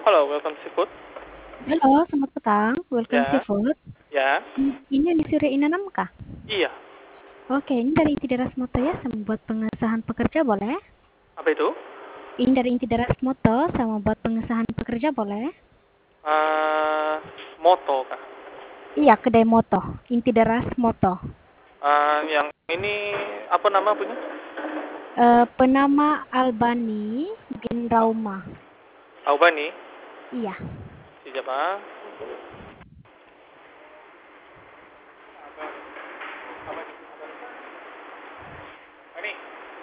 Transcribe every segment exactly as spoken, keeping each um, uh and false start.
Halo, welcome seafood. Halo, selamat petang. Welcome Ya, Seafood. ya, Hmm, Ini di Surya Inanam kah? iya. Oke, ini dari Inti Deras Moto ya, sama buat pengesahan pekerja boleh? Apa itu? Ini dari Inti Deras Moto, sama buat pengesahan pekerja boleh? Eh, moto kah? Iya, kedai Moto. Inti Deras Moto. Eh, yang ini apa nama punya? Eh, penama Albani bin Rauma. Aubani. Iya. Siapa? Ini.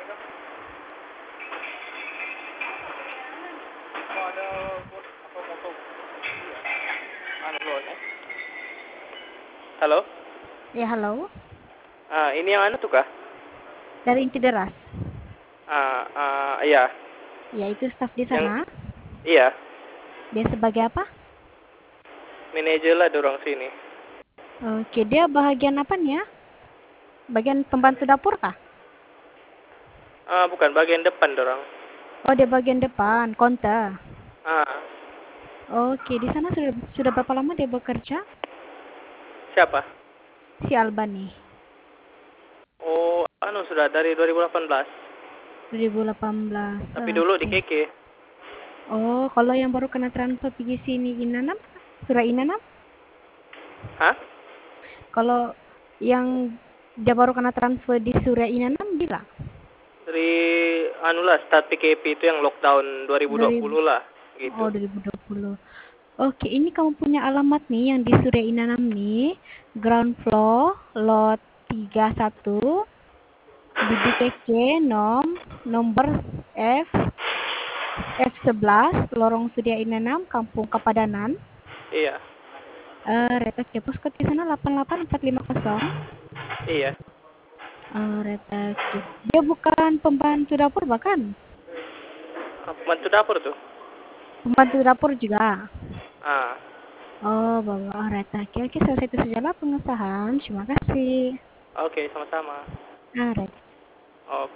Oh, ada apa moto? Anu dulu, eh. Halo. Ya, halo. Ah, ini yang anu tuh kah? Dari Inti Deras. Ah, ah, iya. Ya, itu staf di Yang sana. iya, Dia sebagai apa? manajer lah dorong sini. Oke, dia bagian apa nih ya? Bagian pembantu dapur kah? Ah, bukan bagian depan dorong. Oh, dia bagian depan, konter. Ah, Oke, di sana sudah sudah berapa lama dia bekerja? siapa? Si Alban nih. Oh, anu sudah dari dua ribu delapan belas. dua ribu delapan belas. Tapi dulu di Oke. K K. Oh, kalau yang baru kena transfer pergi sini Inanam, Surah Inanam? Hah? Kalau yang dia baru kena transfer di Surah Inanam bila? Dari anu lah start P K P itu yang lockdown dua ribu dua dua ribu. puluh lah Oh, gitu. dua ribu dua puluh. Oke, ini kamu punya alamat nih yang di Surya Inanam nih. Ground floor, lot tiga puluh satu, Bibi Keke, nom, nomor F, F sebelas, Lorong Surya Inanam, Kampung Kapadanan. Iya. Eh, Retak Cepos ke di sana delapan delapan empat lima nol. Iya. Eh, Retak Cep- Dia bukan pembantu dapur bahkan. Pembantu dapur tuh. Pembantu dapur juga. Ah, Oh, bawa Retak. Oke, selesai itu sajalah pengesahan. Terima kasih. oke, okay, sama-sama. Ah, Retak. Oke.